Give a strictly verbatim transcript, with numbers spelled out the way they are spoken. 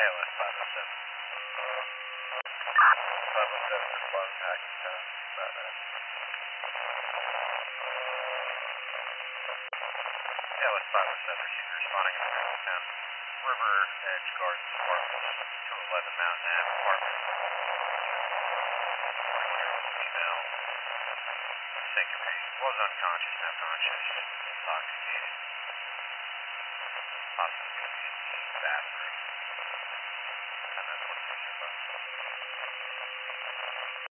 A L S five oh seven. five oh seven is low taxi time. About that. A L S five oh seven receiver responding to Town River Edge Gardens Apartments, two eleven Mountain Ave Apartment. Female. Syncopated. Was unconscious, now conscious. Intoxicated. Possibly in bathroom.